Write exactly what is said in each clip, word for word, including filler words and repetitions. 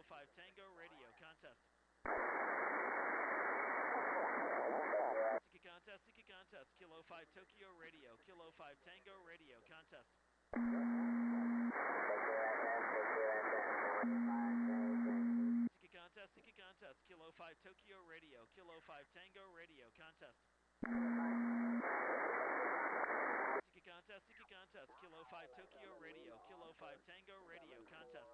five Tango Radio, contest. Tiki contest, Tiki contest, Kilo five Tokyo Radio, Kilo five Tango Radio, contest. Tiki contest, Tiki contest, Kilo five Tokyo Radio, Kilo five Tango Radio, contest. Tiki contest, Tiki contest, Kilo five Tokyo Radio, Kilo five Tango Radio, contest.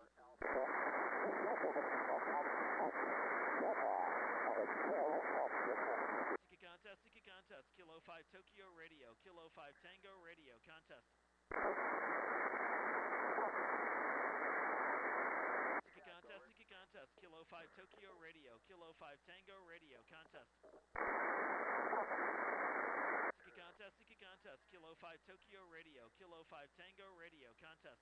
Tiki contest, Tiki contest, Kilo five Tokyo Radio, Kilo five Tango Radio, contest. Tiki contest, Tiki contest, Kilo five Tokyo Radio, Kilo five Tango Radio, contest. Tiki contest, Tiki contest, Kilo five Tokyo Radio, Kilo five Tango Radio, contest.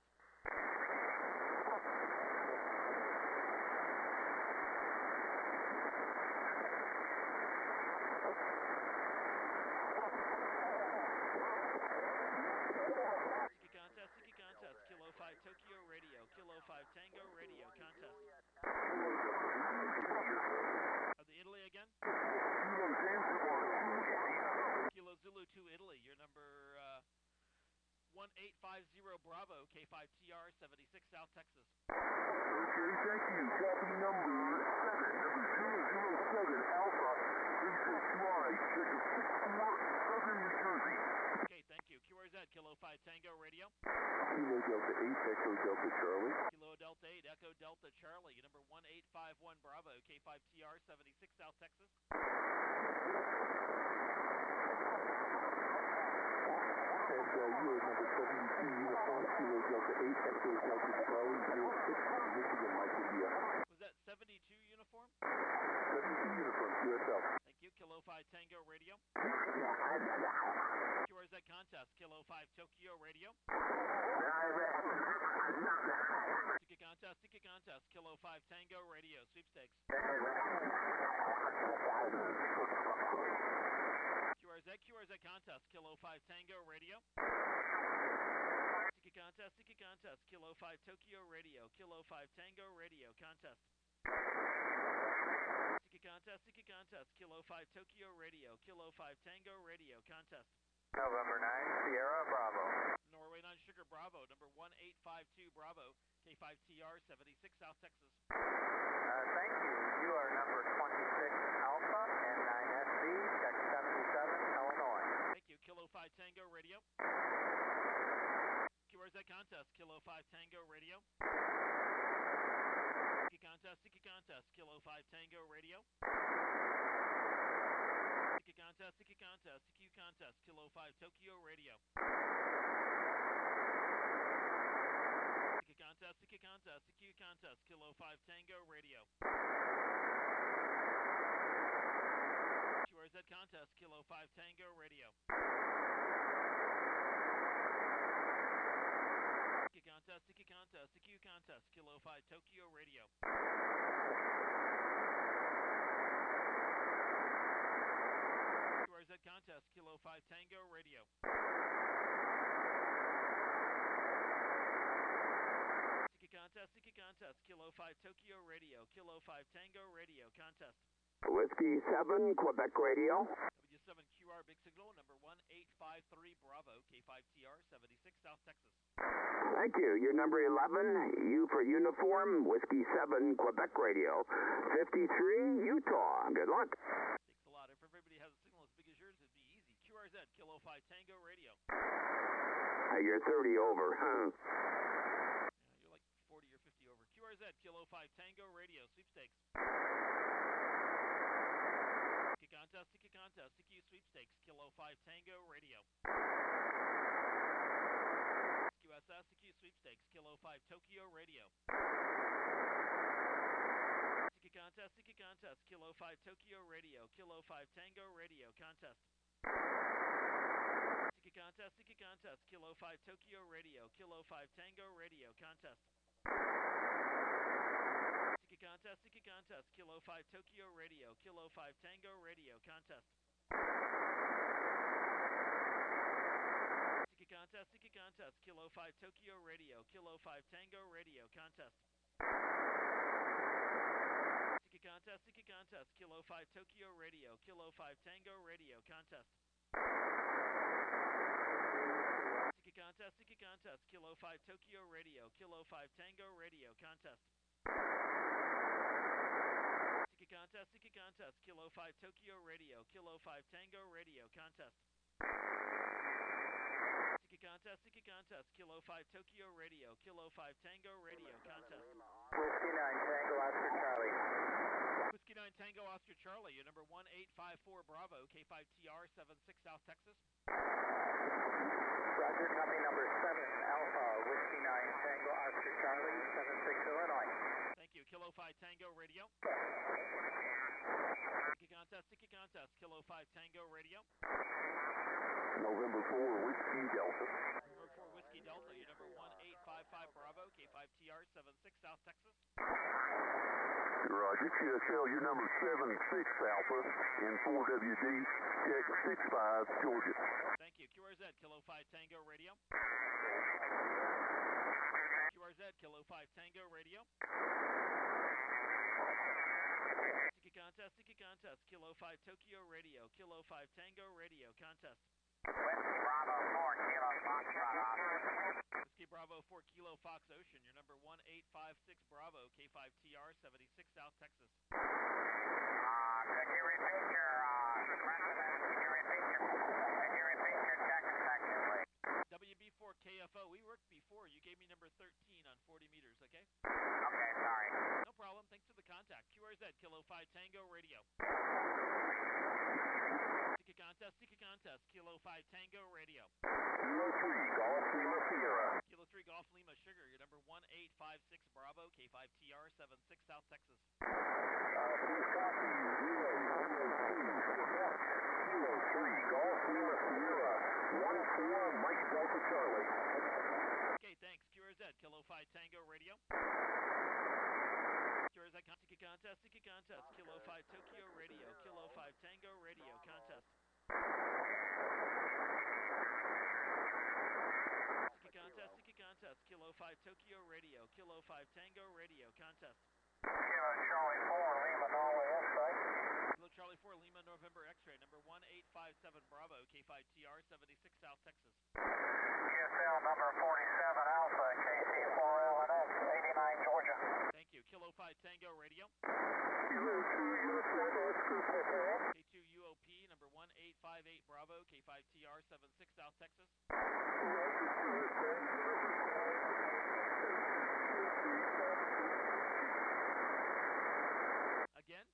Tiki contest, Tiki contest, Kilo five Tokyo Radio, Kilo five Tango Radio, contest. Of the Italy again? Kilo Zulu two Italy, your number uh, one eight five zero Bravo, K five T R, seventy-six South Texas. Okay, thank you. Copy number seven, number zero zero seven Alpha, three six Y, sector six four, Southern New Jersey. Okay, thank you. Q R Z, Kilo five Tango Radio. Kilo Delta eight, Echo Delta Charlie. Kilo Delta eight, Echo Delta Charlie, your number one eight five one Bravo, K five T R, seventy-six South Texas. And uh, you are number seventy-two, Uniform, Kilo Delta eight, Echo Delta Charlie, zero six, Michigan, Mike India. Was that seventy-two uniform? seventy-two Uniform, Q S L. Thank you. Kilo five Tango Radio. Q R Z contest, Kilo five Tokyo Radio. Ticket contest, ticket contest, Kilo five Tango Radio, sweepstakes. Q R Z, Q R Z contest, Kilo five Tango Radio. Ticket contest, ticket contest, Kilo five Tokyo Radio, Kilo five Tango Radio, contest. Ticket contest, ticket contest, Kilo five Tokyo Radio, Kilo five Tango Radio, contest. November nine, Sierra Bravo. Norway nine Sugar Bravo, number one eight five two Bravo, K five T R, seventy-six South Texas. Uh, thank you. You are number twenty-six Alpha and nine S B, check seventy-seven, Illinois. Thank you. Kilo five Tango Radio. Q R Z contest, Kilo five Tango Radio. Ticket contest, ticket contest, Kilo five Tango Radio. Ticket contest, ticket contest, T Q contest, Kilo five Tokyo Radio. Ticket contest, ticket contest, T Q contest, Kilo five Tango Radio. Q R Z contest, Kilo five Tango Radio. Ticket contest, ticket contest, T Q contest, Kilo five Tokyo Radio. Q R Z contest, Kilo five Tango Radio. Ticket contest, ticket contest, Kilo five Tokyo Radio, Kilo five Tango Radio, contest. Whiskey seven, Quebec Radio. W seven Q R Big Signal, number one eight five three Bravo, K five T R, seventy-six South Texas. Thank you. You're number eleven, U for Uniform, Whiskey seven, Quebec Radio. fifty-three, Utah. Good luck. Thanks a lot. If everybody has a signal as big as yours, it'd be easy. Q R Z, Kilo five Tango Radio. Uh, you're thirty over, huh? Yeah, you're like forty or fifty over. Q R Z, Kilo five Tango Radio, sweepstakes. Ticket contest, ticket contest, T Q sweepstakes, Kilo five Tango Radio. Q S S, T Q sweepstakes, Kilo five Tokyo Radio. Ticket contest, ticket contest, Kilo five Tokyo Radio, Kilo five Tango Radio, contest. Ticket contest, ticket contest, Kilo five Tokyo Radio, Kilo five Tango Radio, contest. Ticket contest, ticket contest, Kilo five Tokyo Radio, Kilo five Tango Radio, contest. Ticket contest, ticket contest, Kilo five Tokyo Radio, Kilo five Tango Radio, contest. contest, sticky contest, Kilo five Tokyo Radio, Kilo five Tango Radio, contest. Sticky contest, sticky contest, Kilo five Tokyo Radio, Kilo five Tango Radio, contest. Sticky contest, sticky contest, Kilo five Tokyo Radio, Kilo five Tango Radio, contest. Sticky contest, sticky contest, Kilo five Tokyo Radio, Kilo five Tango Radio, contest. Whiskey nine Tango Oscar Charlie. Whiskey nine Tango Oscar Charlie, your number one eight five four Bravo, K five T R seven six South Texas. Roger, copy number seven Alpha, Whiskey nine Tango Oscar Charlie, seven six Illinois. Thank you, Kilo five Tango Radio. Sticky contest, sticky contest, Kilo five Tango Radio. November four, Whiskey Delta. November four Whiskey Delta, your number one eight five five Bravo, K five T R seven six South Texas. Roger, Q S L, your number seven six Alpha, and four W D, check six five, Georgia. Thank you, Q R Z, Kilo five Tango Radio. Q R Z, Kilo five Tango Radio. Sticky contest, sticky contest, Kilo five Tokyo Radio, Kilo five Tango Radio, contest. Whiskey Bravo four Kilo Foxtrot Oscar. Whiskey Bravo four Kilo Fox Ocean, your number one eight five six Bravo, K five T R seventy-six South Texas. Uh, could you repeat your, uh, resident, could you repeat your, could you repeat your check and section, please? W B four K F O, we worked before. You gave me number thirteen on forty meters, okay? Okay, sorry. No problem. Thanks for the contact. Q R Z, Kilo five Tango Radio. Sticky contest, sticky contest, Kilo five Tango Radio. Kilo three, Golf Lima Sierra. Kilo three Golf Lima Sugar, your number one eight five six Bravo, K five T R seven six South Texas. Uh, please copy, Kilo Kilo three, Golf Lima Sierra, one four, Mike Delta Charlie. Okay, thanks. Q R Z, Kilo five Tango Radio. Q R Z, sticky contest, sticky contest, Kilo five Tokyo Radio, Kilo five Tango Radio, contest. Sticky contest, sticky contest, Kilo five Tokyo Radio, Kilo five Tango Radio, contest. Kilo Charlie four Lima Norway X-ray. Kilo Charlie four Lima November X-ray, number one eight five seven Bravo, K five T R seventy-six South Texas. Q S L number forty-seven Alpha, K T four L N X, eighty-nine Georgia. Thank you. Kilo five Tango Radio. Kilo two, Uniform Oscar Papa. K two U O P, number one eight five eight Bravo, K five T R seven six South Texas. Again?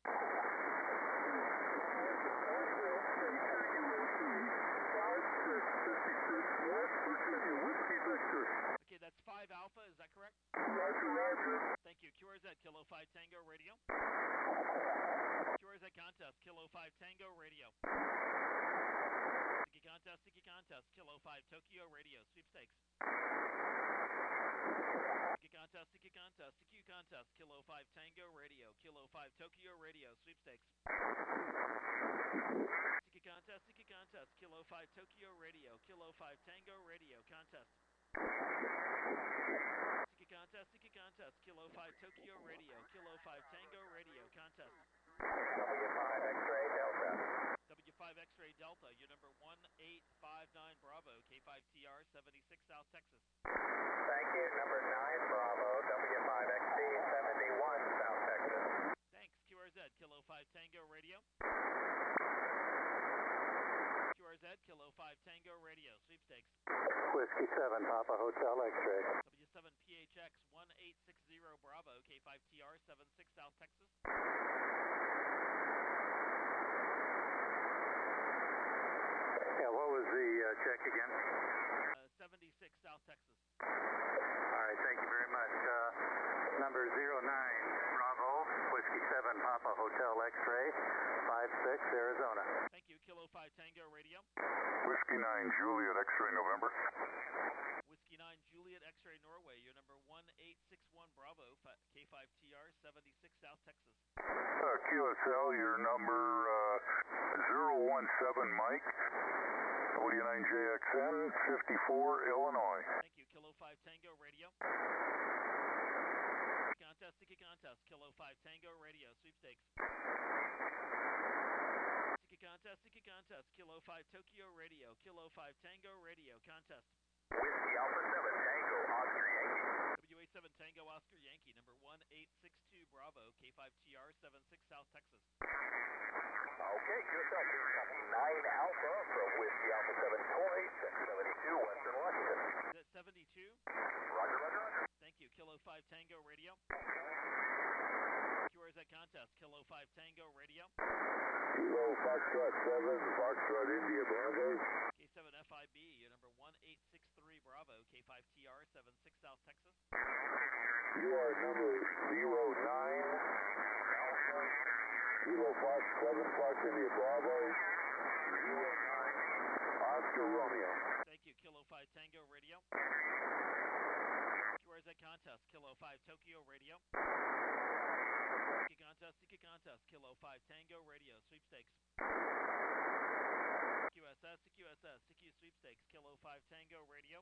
Okay, that's five Alpha, is that correct? Roger, roger. Thank you. Q R Z, Kilo five Tango Radio. Q R Z contest, Kilo five Tango Radio. Sticky contest, sticky contest, Kilo five Tokyo Radio, sweepstakes. Sticky contest, sticky contest, sticky contest, Kilo five Tango Radio, Kilo five Tokyo Radio, sweepstakes. Sticky contest, sticky contest, Kilo five Tokyo Radio, Kilo five Tango Radio, contest. Sticky contest, sticky contest, Kilo five Tokyo Radio, Kilo five Tango Radio, contest. W five X-ray Delta. W five X-ray Delta, your number one eight five nine Bravo, K five T R seventy-six South Texas. Thank you, number nine Bravo, W five X D seventy-one South Texas. Thanks, Q R Z, Kilo five Tango Radio. Q R Z, Kilo five Tango Radio, sweepstakes. Whiskey seven Papa Hotel X-ray. W seven P H X one eight six zero Bravo, K five T R seven six South Texas. Yeah, what was the uh, check again? Uh, seventy-six South Texas. All right, thank you very much. Uh, number zero nine Bravo, Whiskey seven Papa Hotel X-ray, five six Arizona. Thank you, Kilo five Tango Radio. Whiskey nine, Juliet X-ray November. Whiskey nine Juliet X-ray Norway, your number one eight six one Bravo, K five T R seventy-six South Texas. Uh, Q S L, your number uh, zero one seven Mike. W nine J X N, fifty-four Illinois. Thank you, Kilo five Tango Radio. Contest, sticky contest, contest, Kilo five Tango Radio, sweepstakes. Sticky contest, sticky contest, Kilo five Tokyo Radio, Kilo five Tango Radio, contest. Whiskey Alpha seven Tango Oscar Yankee. W A seven Tango Oscar Yankee, number one eight six two Bravo, K five T R seven six South Texas. Okay, Q S L, please copy nine Alpha from Whiskey Alpha seven Toy, check seventy-two Western Washington. Is that seventy-two? Roger, roger, roger. Thank you, Kilo five Tango Radio. Q R Z contest, Kilo five Tango Radio. Kilo Foxtrot seven, Foxtrot India Bravo. K seven F I B, your number one eight six three Bravo, K five T R seven six South Texas. You are number zero nine, Alpha, Kilo Fox seven, Fox India Bravo, zero nine, Oscar Romeo. Thank you, Kilo five Tango Radio. Q R Z contest, Kilo five Tokyo Radio. Sticky contest, sticky contest, Kilo five Tango Radio, sweepstakes. Q S S, Q S S, C Q sweepstakes, Kilo five Tango Radio.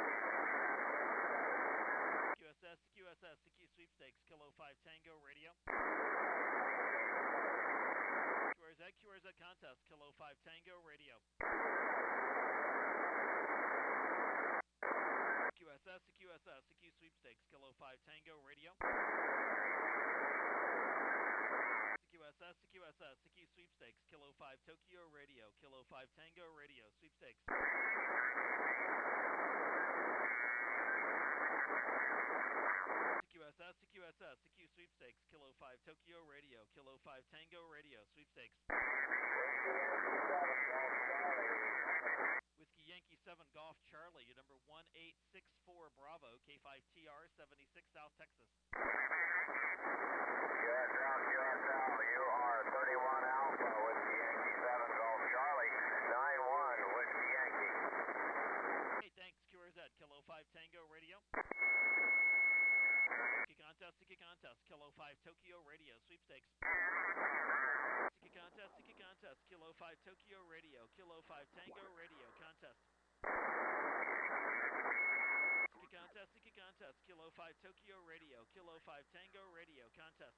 Q S S, Q S S, C Q sweepstakes, Kilo five Tango Radio. Q R Z, Q R Z contest, Kilo five Tango Radio. Q S S, Q S S, C Q sweepstakes, Kilo five Tango Radio. Q S S, Q S S, C Q sweepstakes, Kilo five Tokyo Radio, Kilo five Tango Radio, sweepstakes. C Q S S, C Q S S, C Q sweepstakes, Kilo five Tokyo Radio, Kilo five Tango Radio, sweepstakes. Whiskey Yankee seven Golf Charlie, your number one eight six four Bravo, K five T R seventy-six South Texas. Q S L, Q S L, you are thirty-one Alpha, Whiskey Yankee seven Golf Charlie, nine one Whiskey Yankee. Hey, thanks, Q R Z, Kilo five Tango Radio. Sticky contest, sticky contest, Kilo five Tokyo Radio, sweepstakes. Sticky contest, sticky contest, Kilo five Tokyo Radio, Kilo five Tango Radio, contest. Sticky contest, sticky contest, Kilo five Tokyo Radio, Kilo five Tango Radio, contest.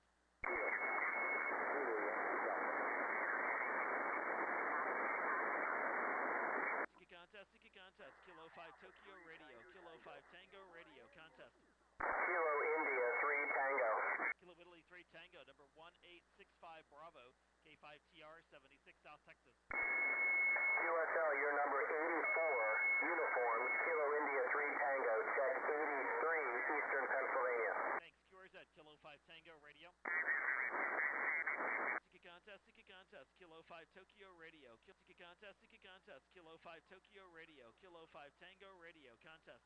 Sticky contest, sticky contest, Kilo five Tokyo Radio, Kilo five Tango Radio, contest. Kilo India three Tango. Kilo Italy three Tango, number one eight six five Bravo, K five T R seventy-six South Texas. Q S L, your number eighty-four, uniform, Kilo India three Tango, check eighty-three Eastern Pennsylvania. Thanks, Q R Z, Kilo five Tango Radio. Sticky contest, sticky contest, Kilo five Tokyo Radio, sticky contest, sticky contest, Kilo five Tokyo Radio, Kilo five Tango Radio, contest.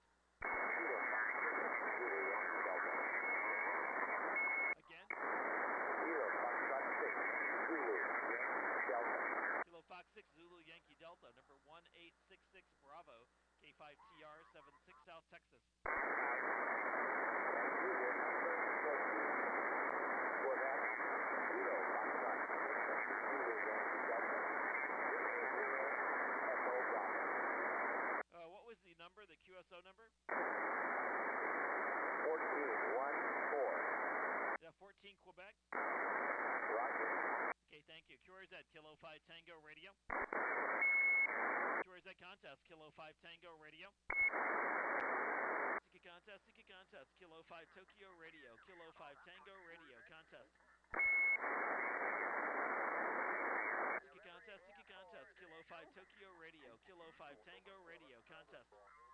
Again? Kilo Fox six Zulu Yankee Delta, number one eight six six Bravo, K five T R seven six South Texas. Uh, what was the number, the Q S O number? fourteen one four. Yeah, fourteen Quebec. Roger. Okay, thank you. Q R Z, Kilo five Tango Radio. Q R Z contest, Kilo five Tango Radio. Sticky contest, sticky contest, Kilo five Tokyo Radio, Kilo five Tango Radio, contest. Sticky contest, sticky contest, Kilo five Tokyo Radio, Kilo five Tango Radio, contest.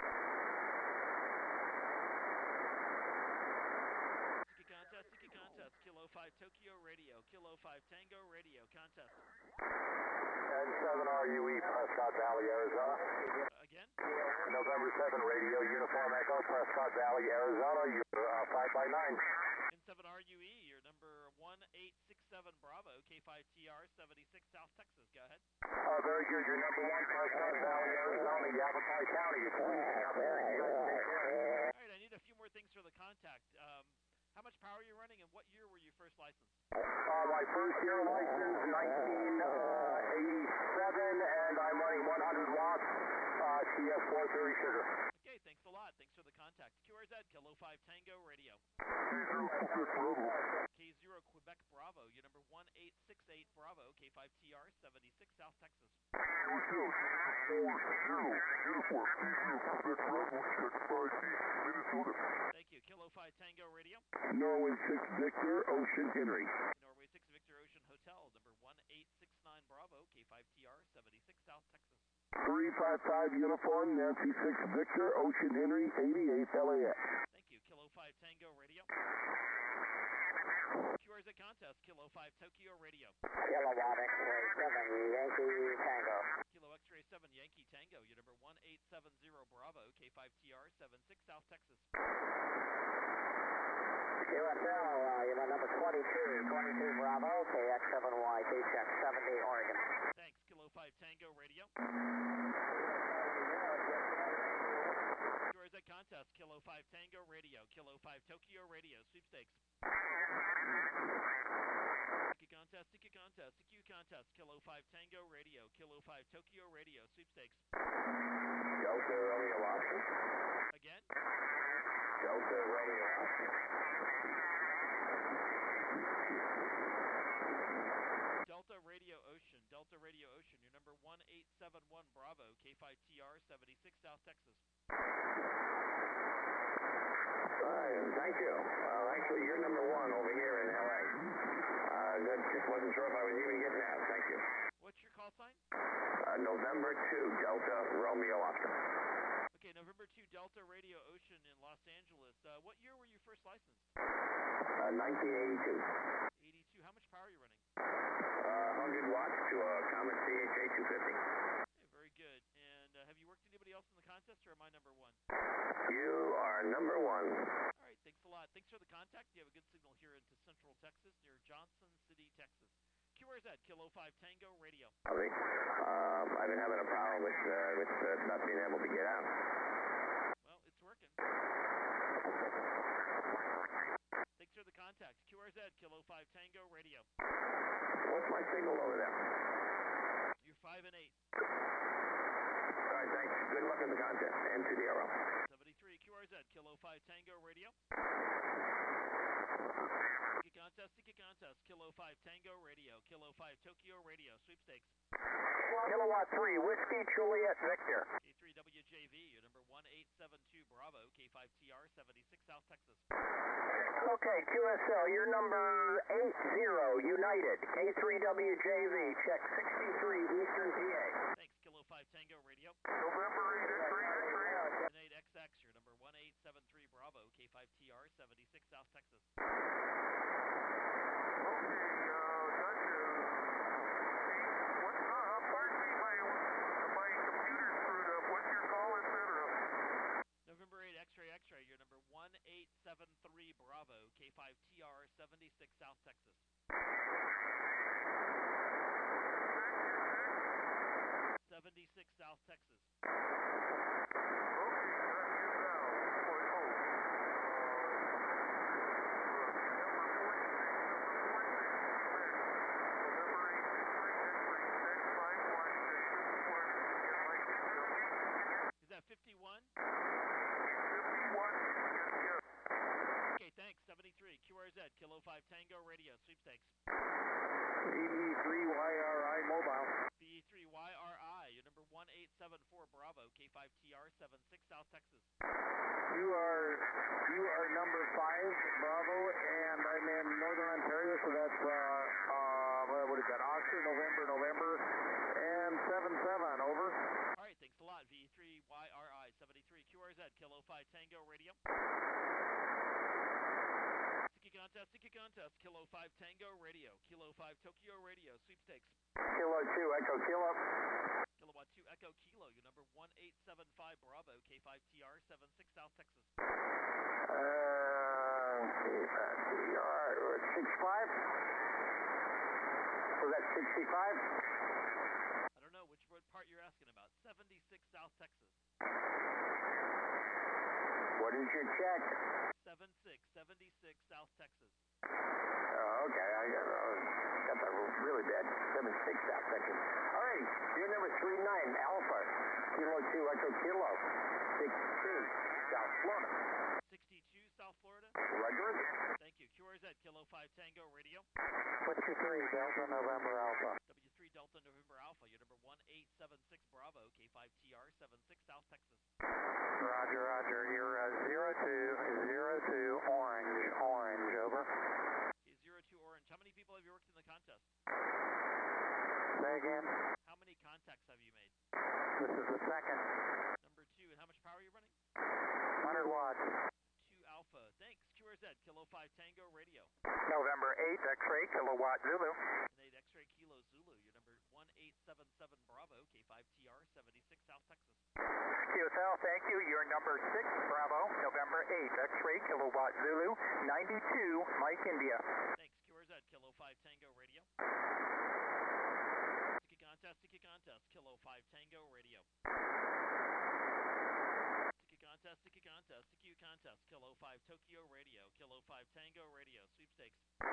Sticky contest, sticky contest, Kilo five Tokyo Radio, Kilo five Tango Radio, contest. N seven R U E, Prescott Valley, Arizona. Uh, again? November seven Radio, Uniform Echo, Prescott Valley, Arizona. You're uh, five by nine. N seven R U E, your number one eight six seven Bravo, K five T R seventy-six South Texas. Go ahead. Uh, very good. You're number one, Prescott Valley, Arizona, Yavapai County. It's very good. All right, I need a few more things for the contact. Um, how much power are you running, and what year were you first licensed? Uh, my first year license, nineteen eighty-seven, and I'm running one hundred watts, uh, T S four thirty sugar. Okay, thanks a lot. Thanks for the contact. Q R Z, Kilo five Tango Radio. K zero Quebec Bravo, your number one eight six eight Bravo, K five T R seventy-six, South Texas. Thank you. Kilo five Tango Radio. Norway six Victor, Ocean Henry. Norway six Victor Ocean Hotel, number one eight six nine Bravo, K five T R seventy-six, South Texas. three five five Uniform, Nancy six Victor, Ocean Henry, eighty-eight L A X. Thank you. Kilo five Tango Radio. Q R Z contest, Kilo five Tokyo Radio. Kilowatt X-ray seven, Yankee Tango. Kilo X-ray seven Yankee Tango, your number one eight seven zero Bravo, K five T R seventy-six, South Texas. U S L, uh, unit number twenty-two, twenty-two Bravo, K X seven Y T, check seventy, Oregon. Thanks. Kilo five Tango Radio. Q R Z contest, Kilo five Tango Radio, Kilo five Tokyo Radio, sweepstakes. Sticky contest, sticky contest, sticky contest, Kilo five Tango Radio, Kilo five Tokyo Radio, sweepstakes. Delta Romeo Oscar. Again? Delta Romeo Oscar. Delta Radio Ocean, Delta Radio Ocean, your number one eight seven one Bravo, K five T R seventy-six, South Texas. Fine, thank you. Well, actually, you're number one over here in L A. Uh, that just wasn't sure if I was even getting that. Thank you. What's your call sign? Uh, November two, Delta Romeo Oscar. Okay, November two, Delta Radio Ocean in Los Angeles. Uh, what year were you first licensed? Uh, nineteen eighty-two. eighty-two. How much power are you running? Uh, one hundred watts to a Comet C H A two fifty. Okay, very good. And uh, have you worked anybody else in the contest, or am I number one? You are number one. All right, thanks a lot. Thanks for the contact. You have a good signal here into Central Texas near Johnson City, Texas. Q R Z, Kilo five Tango Radio. Okay. Um, I've been having a problem with uh, with uh, not being able to get out. Well, it's working. Thanks for the contact. Q R Z, Kilo five Tango Radio. What's my signal over there? You're five and eight. All right, thanks. Good luck in the contest. N to the arrow. seventy-three, Q R Z, Kilo five Tango Radio. Sticky contest, sticky contest, Kilo five Tango Radio, Kilo five Tokyo Radio, sweepstakes. Kilowatt three, Whiskey Juliet Victor. K three W J V, your number one eight seven two Bravo, K five T R seventy-six, South Texas. Okay, Q S L, you're number eight zero, United. K three W J V, check sixty-three, Eastern P A. Thanks, Kilo five Tango Radio. November eight X-ray, eight X X, your number one eight seven three Bravo, K five T R seventy-six, South Texas. Okay, uh, that is... What, uh, pardon me, my, my computer's screwed up. What's your call, et cetera? November eight X-ray X-ray, your number one eight seven three Bravo, K five T R seventy-six, South Texas. seventy-six, South Texas. Okay, that is now. What, oh, uh, Is that fifty-one? fifty-one, yes. Okay, thanks. seventy-three, Q R Z, Kilo five Tango Radio, sweepstakes. B E three Y R I Mobile. B E three Y R I, your number one eight seven four Bravo, K five T R seventy-six, South Texas. You are you are number five, Bravo, and I'm in Northern Ontario, so that's uh uh what is that? Oscar, November, November, and seven seven. Over. All right, thanks a lot. V E three Y R I seventy-three, Q R Z, Kilo five Tango Radio. Sticky contest, sticky contest, Kilo five Tango Radio, Kilo five Tokyo Radio, sweepstakes. Kilo two, Echo Kilo. Kilowatt two Echo Kilo, your number one eight seven five Bravo, K five T R seventy-six, South Texas. Uh, T R sixty-five. So that's sixty-five. I don't know which what part you're asking about. seventy-six, South Texas. What is your check? seventy-six, seventy-six, South Texas. Oh, okay. I got, uh, got that really bad. seventy-six South Texas. All right. You're number three nine, Alpha. Kilo two, Echo Kilo. sixty-two, South Florida. sixty-two, South Florida. Roger. Thank you. Q R Z, Kilo five Tango Radio. Whiskey three, Delta November Alpha. W three Delta November Alpha, you're number one eight seven six Bravo, K five T R seven six South Texas. Roger, roger. You're uh, zero two, zero two, orange, orange, over. Okay, zero two Orange. How many people have you worked in the contest? Say again. How many contacts have you made? This is the second. Number two, and how much power are you running? one hundred watts. two Alpha. Thanks. Q R Z, Kilo five Tango Radio. November eight, X-ray, kilowatt Zulu. And eight X-ray Kilo Zulu, you're number one eight seven seven Bravo, K five T R seventy-six South Texas. Q S L, thank you. You're number six, Bravo, November eight, X-ray, kilowatt Zulu, ninety-two, Mike India. Thanks. Q R Z, Kilo five Tango Radio. Ticket contest, ticket contest, Kilo five Tango Radio. Ticket contest, ticket contest, T Q contest, Kilo five Tokyo Radio, Kilo five Tango Radio, sweepstakes.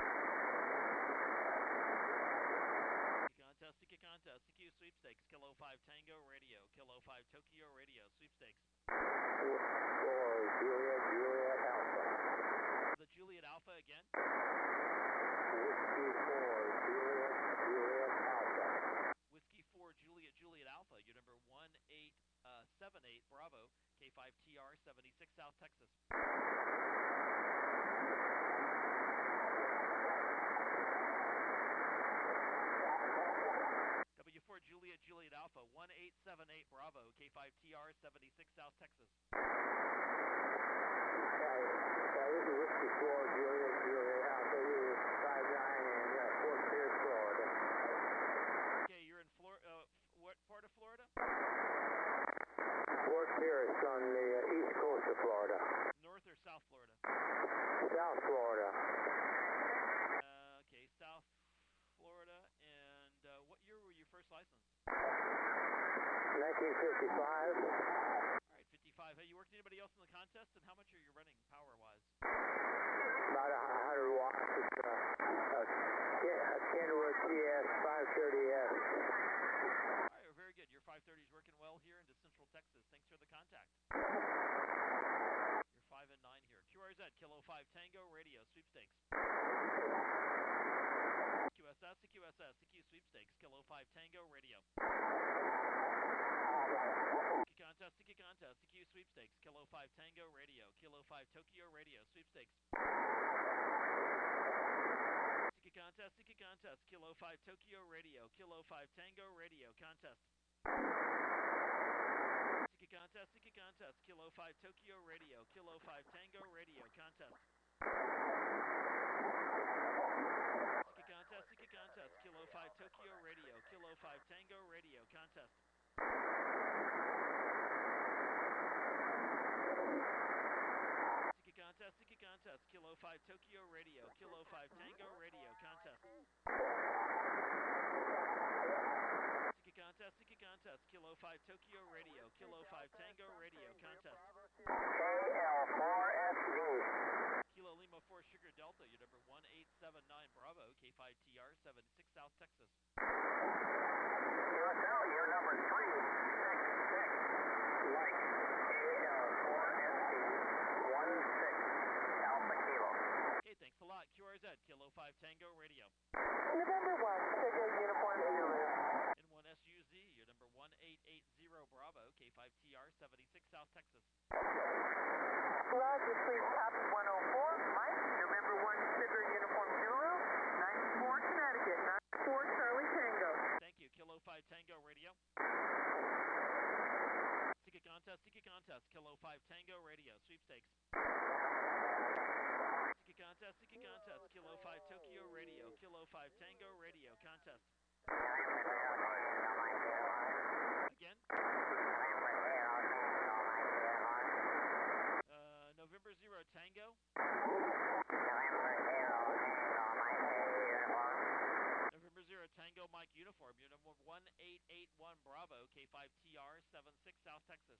Ticket contest, ticket contest, T Q sweepstakes, Kilo five Tango Radio, Kilo five Tokyo Radio, sweepstakes. Four, Juliet, Juliet Alpha. The Juliet Alpha again. Whiskey four, Juliet, Juliet Alpha. Whiskey four Juliet Juliet Alpha, you're number one eight seven eight Bravo, K five T R seventy-six South Texas. W four Juliet Juliet Alpha, one eight seven eight Bravo, K five T R seventy-six South Texas. Uh, uh, this is Whiskey four, Juliet, Juliet Alpha. This is five nine in uh, Fort Pierce, Florida. Okay, you're in Flor- uh, what part of Florida? Fort Pierce on the uh, east coast of Florida. North or South Florida? South Florida. Uh, okay, South Florida. And uh, what year were you first licensed? nineteen fifty-five. All right, fifty-five. Have you worked with anybody else in the contest? And how much are you running power-wise? About a hundred watts. It's uh, a, a Kenwood T S five thirty S. All right, very good. Your five thirty is working well here into Central Texas. Thanks for the contact. You're five and nine here. Q R Z, Kilo five Tango Radio, sweepstakes. Q S S, Q S S, Q sweepstakes, Kilo five Tango Radio. Ticket contest, ticket contest, Q sweepstakes, Kilo five Tango Radio, Kilo five Tokyo Radio, sweepstakes. Ticket contest, ticket contest, Kilo five Tokyo Radio, Kilo five Tango Radio, contest. Ticket contest, ticket contest, Kilo five Tokyo Radio, Kilo five Tango Radio, contest. Ticket contest, ticket contest, Kilo five Tokyo Radio, Kilo five Tango Radio, contest. Ticket contest, ticket contest, Kilo five Tokyo Radio, Kilo five Tango Radio, contest. Ticket contest, ticket contest, Kilo five Tokyo Radio, Kilo five Tango Radio, contest. K L four S V. Kilo Lima four Sugar Delta, you're number one eight seven nine Bravo, K five T R seventy-six South Texas. Q S L, you're number three six six. Mike, K L four S V one six Alpha Kilo. Okay, thanks a lot. Q R Z, Kilo five Tango Radio. November one, Sugar Uniform Zulu. N one S U Z, you're number one eight eight zero Bravo, K five T R seventy-six South Texas. Roger, please copy one oh four. Mike, November one, Sugar Uniform Zulu. ninety-four Connecticut, ninety-four Charlie Tango. Thank you. Kilo five Tango Radio. Ticket contest, ticket contest, Kilo five Tango Radio, sweepstakes. Ticket contest, ticket contest, Kilo five Tokyo Radio, Kilo five Tango Radio, contest. Again? Uh, November zero Tango. November zero Tango Mike Uniform, you're number one eight eight one Bravo, K five T R seventy-six South Texas.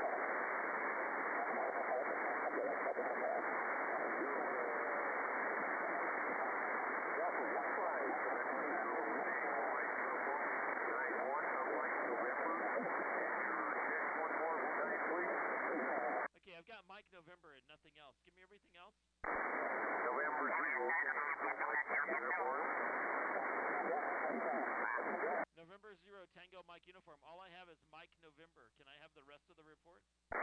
Okay, I've got Mike November and nothing else. Give me everything else. November zero. Tango Mike Uniform. All I have is Mike November. Can I have the rest of the report?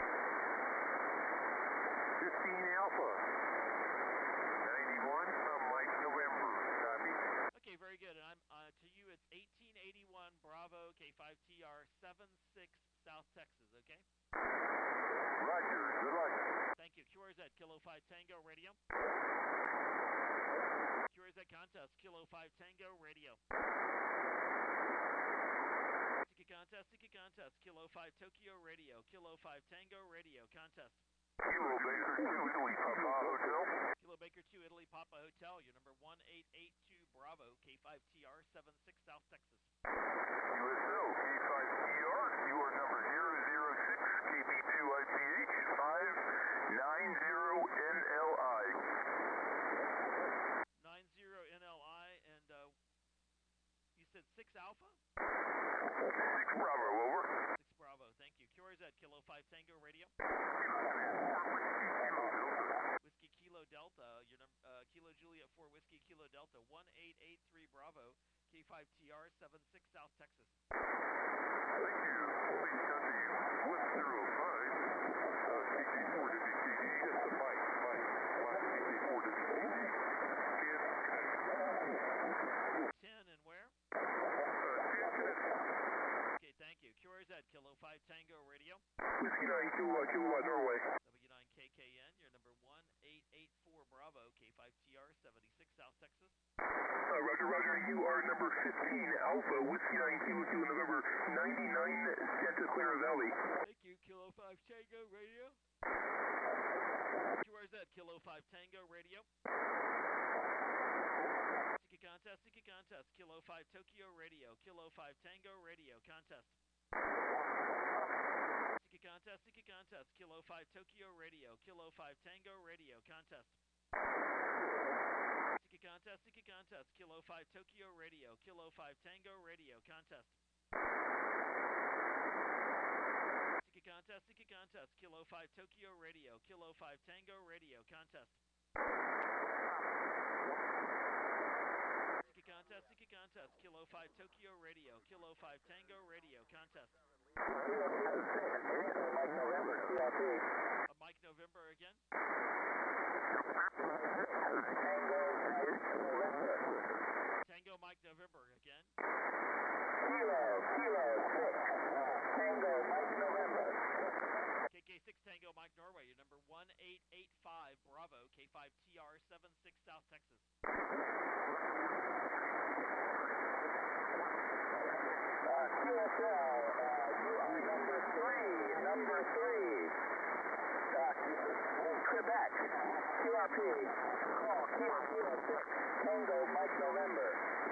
fifteen Alpha. ninety-one, uh, Mike November. Copy. Okay, very good. And I'm uh, to you, it's eighteen eighty-one Bravo K five T R seven six South Texas, okay? Roger. Good luck. Thank you. Q R Z Kilo five Tango Radio. Q R Z Contest Kilo five Tango Radio. Tiki Contest, Tiki Contest, Kilo five Tokyo Radio, Kilo five Tango Radio Contest. Kilo Baker two, Italy Papa Hotel. Kilo Baker two, Italy Papa Hotel, your number one eight eight two Bravo, K five T R seven six South Texas. U S L, K five T R, you are number zero zero six, K B two I P H, five nine zero N L I. nine zero N L I, and uh, you said six Alpha? six Bravo, over. six Bravo, thank you. Q R Z, Kilo five Tango Radio. Whiskey Kilo Delta, your number, uh, Kilo Juliet four Whiskey Kilo Delta, one eight eight three Bravo, K five T R seven six South Texas. Thank you. Please copy one zero five, uh, C K four W T D. Yes, the Mike, Mike, Mike, C K four W T D. ten and where? Uh, ten, Connecticut. Okay, thank you. Q R Z, Kilo five Tango Radio. Whiskey nine two, uh, Kilowatt, Norway. W nine K K N, your number one eight eight four Bravo, K five T R seventy-six South Texas. Uh, Roger, Roger, you are number fifteen Alpha, Whiskey nine Kilo two, November ninety-nine Santa Clara Valley. Thank you, Kilo five Tango Radio. Q R Z, Kilo five Tango Radio. Tiki Contest, Tiki Contest, Kilo five Tokyo Radio, Kilo five Tango Radio Contest. Tiki Contest, Tiki Contest, Kilo five Tokyo Radio, Kilo five Tango Radio Contest. Tiki Contest, Tiki Contest, Kilo five Tokyo Radio, Kilo five Tango Radio Contest. Tiki Contest, Tiki Contest, Kilo five Tokyo Radio, Kilo five Tango Radio Contest. Tiki Contest, Tiki Contest, Kilo five Tokyo Radio, Kilo five Tango Radio Contest. Mike November, C R P. Uh, Mike November again. Tango Mike November. Tango Mike November again. Kilo, Kilo six. Tango Mike November. K K six Tango Mike Norway, your number one eight eight five Bravo, K five T R seven six South Texas. Uh, Q S L, uh, you are number three, number three. Uh, Quebec, Q R P, call Kilo Kilo six, Tango Mike November.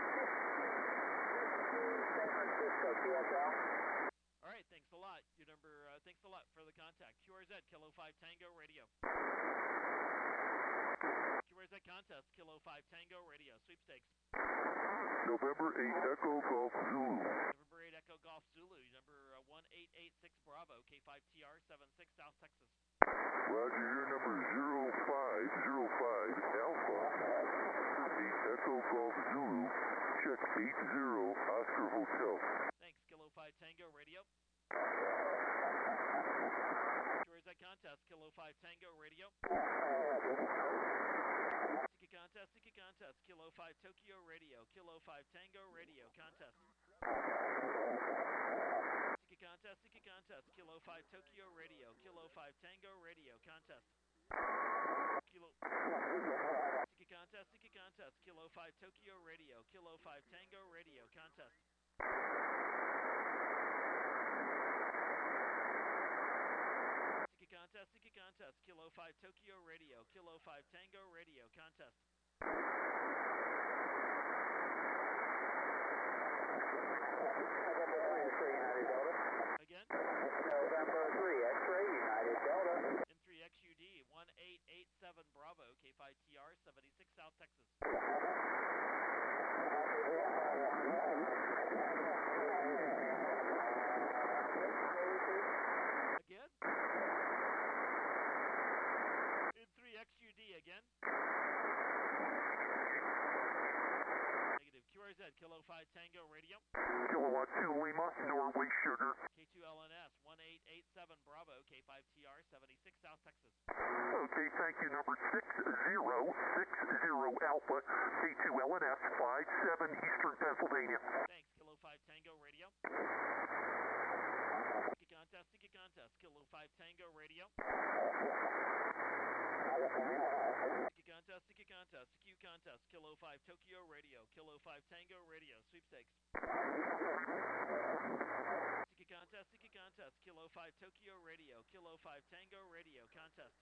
San Francisco, Q S L. All right, thanks a lot. Your number, uh, thanks a lot for the contact. Q R Z, Kilo five Tango Radio. Q R Z Contest, Kilo five Tango Radio, sweepstakes. November eight Echo Golf Zulu. November eight Echo Golf Zulu, number uh, one eight eight six Bravo, K five T R seven six South Texas. Roger, your number zero five zero five Alpha. eight Echo Golf Zulu. Check eight zero Oscar Hotel. Thanks, Kilo five Tango Radio. Q R Z Contest, Kilo five Tango Radio. Tiki Contest, Tiki Contest, Kilo five Tokyo Radio, Kilo five Tango Radio Contest. Tiki Contest, Tiki Contest, Kilo five Tokyo Radio, Kilo five Tango Radio Contest. Kilo Tiki Contest, Tiki Contest, Kilo five Tokyo Radio, Kilo five Tango Radio Contest. Tiki Contest, Tiki Contest, Kilo five Tokyo Radio, Kilo five Tango Radio Contest. Again? November three, X-ray, United Delta. M three X U D, one eight eight seven Bravo, K five T R seventy-six South Texas. Again? M three X U D again? Negative. Q R Z, Kilo five Tango Radio. Kilowatt two Lima, Norway Sugar. K two L N S, one eight eight seven Bravo, K five T R, seventy-six South Texas. Okay, thank you. Number six zero six zero Alpha, K two L N S, five seven Eastern Pennsylvania. Thanks, Kilo five Tango Radio. Sticky contest, sticky contest, Kilo five Tango Radio. Sticky contest, sticky contest, Q contest, Kilo five Tokyo Radio, Kilo five Tango Radio, sweepstakes. Sticky contest, sticky contest, Kilo five Tokyo Radio, Kilo five Tango Radio, contest.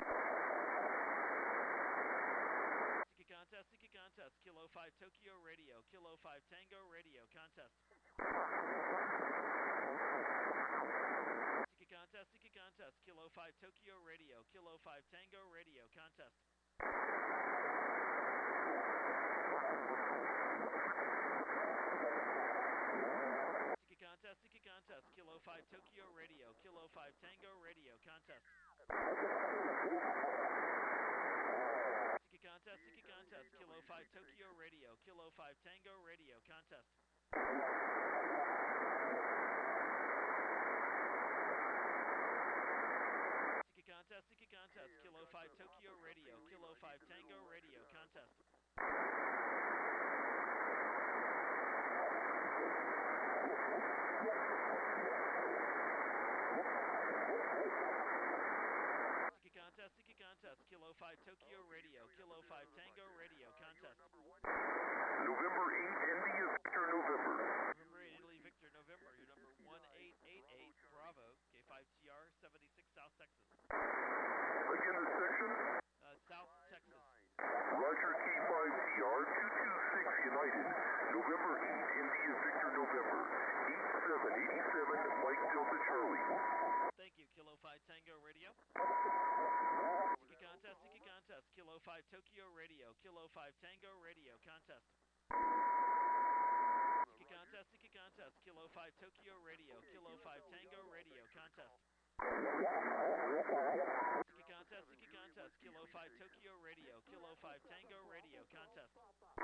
Sticky contest, sticky contest, Kilo five Tokyo Radio, Kilo five Tango Radio, contest. Sticky contest, sticky contest, Kilo five Tokyo Radio, Kilo five Tango Radio, contest. Sticky contest, sticky contest, Kilo five Tokyo Radio, Kilo five Tango Radio, contest. Sticky contest, sticky contest, Kilo five Tokyo Radio, Kilo five Tango Radio, contest. Sticky contest, sticky contest, Kilo five Tokyo Radio, Kilo five Tango Radio, contest. Sticky contest, sticky contest, Kilo five Tokyo Radio, Kilo five Tango Radio, contest. November eight, India Victor November. November eight, Italy Victor November, your number one eight eight eight Bravo, K five T R, seventy-six South Texas. Again, the section. Uh, South Texas. Roger, K five T R, two two six United. November eight, India Victor November. eight seven eight seven Mike Delta Charlie. Thank you, Kilo five Tango Radio. Sticky contest, sticky contest, Kilo five Tokyo Radio, Kilo five Tango Radio, contest. Sticky contest, sticky contest, Kilo five Tokyo Radio, Kilo five Tango Radio, contest. Sticky contest, sticky contest, Kilo five Tokyo Radio, Kilo five Tango Radio, contest.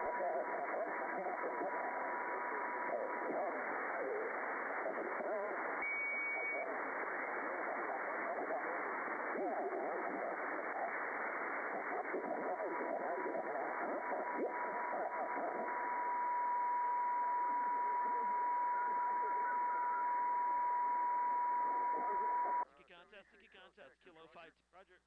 Sticky contest, sticky contest, Kilo five, Roger.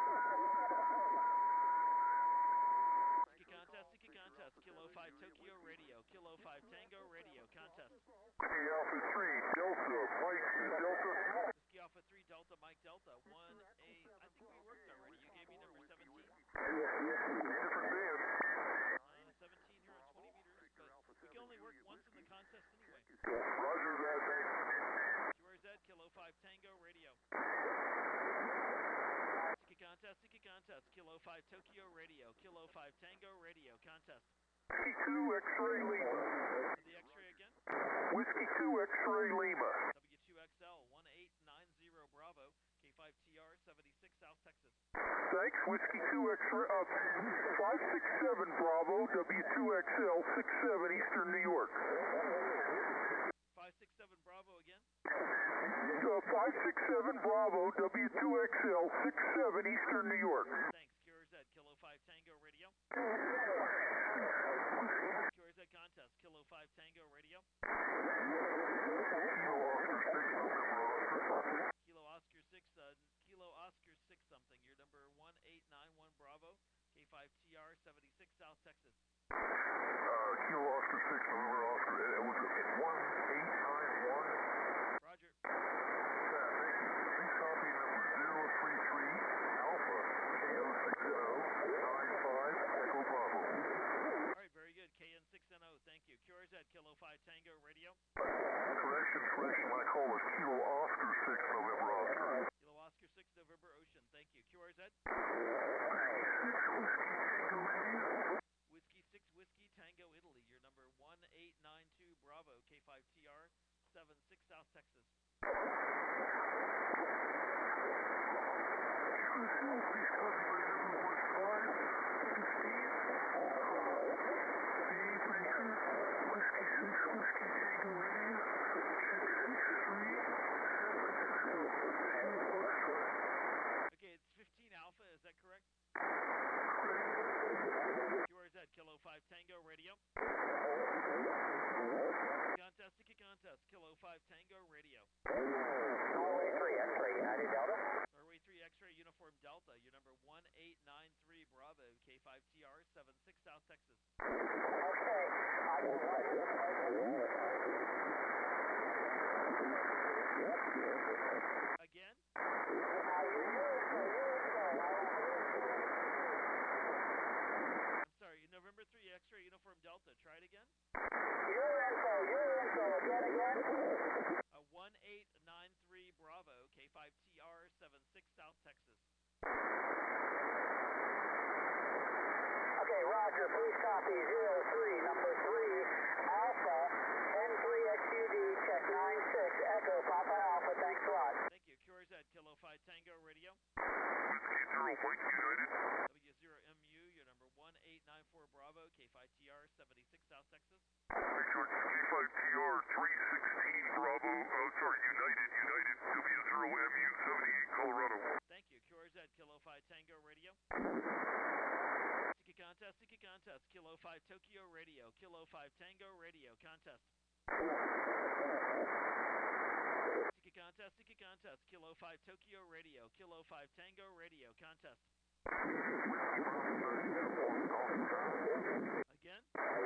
Sticky contest, sticky contest, Kilo five Tokyo Radio, Kilo five Tango Radio, contest. Whiskey Alpha three, Delta, Mike Delta. Whiskey Alpha three Delta, Mike Delta, one eight, I think we worked already, you gave me number seventeen. Different band. Uh, seventeen here on twenty meters, but we can only work once in the contest anyway. Roger that, thanks. Q R Z, Kilo five Tango Radio. Sticky contest, sticky contest, Kilo five Tokyo Radio, Kilo five Tango Radio, contest. Whiskey two X-Ray Lima. The X-ray again. Whiskey two X-Ray Lima. W two X L, one eight nine zero Bravo, K five T R, seventy-six South Texas. Thanks, Whiskey two X-Ray, uh, five six seven Bravo, W two X L, six seven Eastern New York. five six seven Bravo again. Uh, five six seven Bravo, W two X L, six seven Eastern New York. Thanks, Q R Z, Kilo five Tango Radio. Q R Z contest, Kilo five Tango Radio. Kilo Oscar six, uh, Kilo Oscar six something, your number one eight nine one Bravo, K five T R, seventy-six South Texas. Uh, Kilo Oscar six, November Oscar, it was one eight nine one. Roger. Yeah, thank you. Please copy number zero three three Alpha, K O six zero nine five Echo Bravo. All right, very good. K N six N O, thank you. Q R Z, Kilo five Tango Radio. Correction, correction, my call was Kilo Oscar six, November Oscar. Kilo Oscar six, November Ocean, thank you. Q R Z. Whiskey six, Whiskey Tango Italy, your number one eight nine two Bravo, K five T R, seven six South Texas. Please copy my number one five sixteen. Steve Baker, Whiskey six, Whiskey Tango India. Norway three, X-ray, United Delta. Norway three X-ray Uniform Delta, your number one eight nine three Bravo, K five T R seven six South Texas. Okay, I will let you. Again? I'm sorry, November three X-ray Uniform Delta, try it again? Your info, your info, again, again. A one eight nine three Bravo, K five T R seven six South Texas. Okay, Roger, please copy zero three, number three, Alpha, N three X U D, check nine six, Echo, Papa Alpha, thanks a lot. Thank you, Q R Z, Kilo five Tango Radio. Whiskey zero, Mike United. W zero M U, your number one eight nine four Bravo, K five T R seventy-six South Texas. Mike George, K five T R three sixteen Bravo, oh sorry, United, United, W zero M U seventy-eight Colorado. Thank you, Q R Z, Kilo five Tango Radio. Tiki contest, Tiki contest, Kilo five Tokyo Radio, Kilo five Tango Radio, contest. Tiki contest, Tiki contest, Kilo five Tokyo Radio, Kilo five Tango Radio, contest. Again?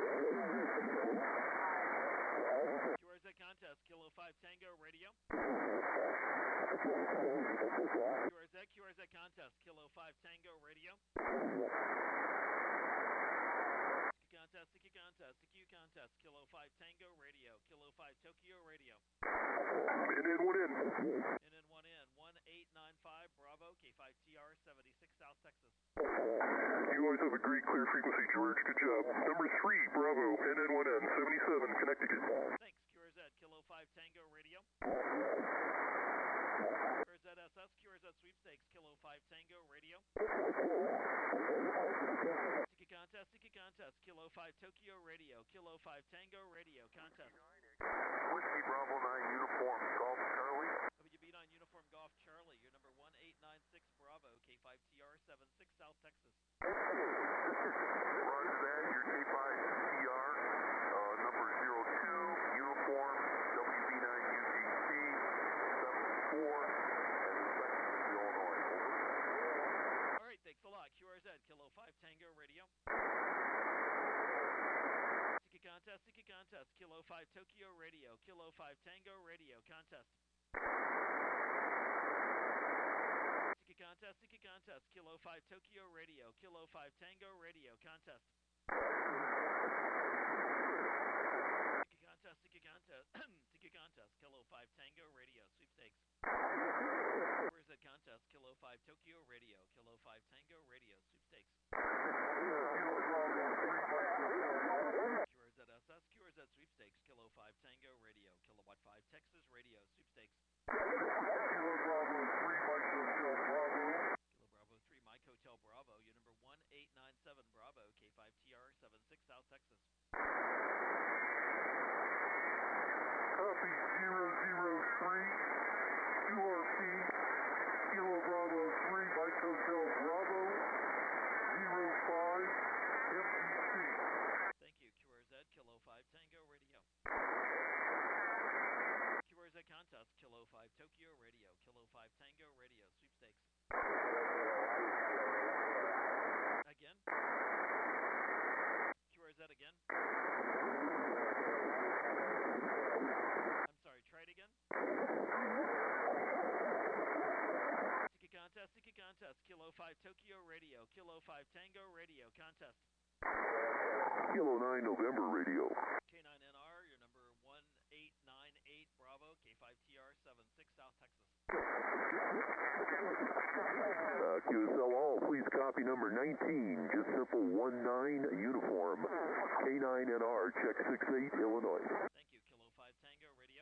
Q R Z contest, Kilo five Tango Radio. Q R Z, Q R Z contest, Kilo five Tango Radio. Tiki contest, Tiki contest, Tiki contest, Kilo five Tango Radio, Kilo five Tokyo Radio. And then one in. N N one N, one eight nine five Bravo, K five T R seventy-six South Texas. You always have a great clear frequency, George. Good job. Number three, Bravo, N N one N, seventy-seven, Connecticut. Thanks, Q R Z, Kilo five Tango Radio. Q R Z S S, Q R Z Sweepstakes, Kilo five Tango Radio. Tiki contest, Tiki contest, Kilo five Tokyo Radio, Kilo five Tango Radio, contest. Whiskey Bravo nine, Uniform Golf Charlie. W B nine Uniform Golf Charlie, your number one eight nine six Bravo, K five T R seventy-six South Texas. Roger that, your K five T R, uh, number zero two, Uniform W B nine U G C, seven four, and Lexington, Illinois. All right, thanks a lot. Q R Z, Kilo five Tango Radio. Tiki contest, Tiki contest, Kilo five Tokyo Radio, Kilo five Tango Radio, contest. Tiki contest, Tiki contest, Kilo five Tokyo Radio, Kilo five Tango Radio, contest. Tiki contest, Tiki contest, Tiki contest, Kilo five Tango Radio, sweepstakes. Where's that contest? Kilo five Tokyo Radio, Kilo five Tango Radio, sweepstakes. Q R Z S S, Q R Z sweepstakes, Kilo five Tango Radio, Kilowatt five Texas Radio, sweepstakes. Kilo Bravo three, Mike Hotel Bravo, your number one eight nine seven Bravo, K five T R seventy-six South Texas. Copy zero zero three, Q R P, Kilo Bravo three, Mike Hotel Bravo, zero five, M T C. Thank you, Q R Z, Kilo five Tango Radio. Q R Z contest, Kilo five Tokyo Radio, Kilo five Tango Radio, sweepstakes. Again? Q R Z again? I'm sorry, try it again? Tiki contest, Tiki contest, Kilo five Tokyo Radio, Kilo five Tango Radio, contest. Kilo nine November Radio. K nine N R, your number one eight nine eight Bravo, K five T R seventy-six South Texas. Uh, Q S L all, please copy number nineteen, just simple one nine Uniform. K nine N R, check six eight, Illinois. Thank you, Kilo five Tango Radio.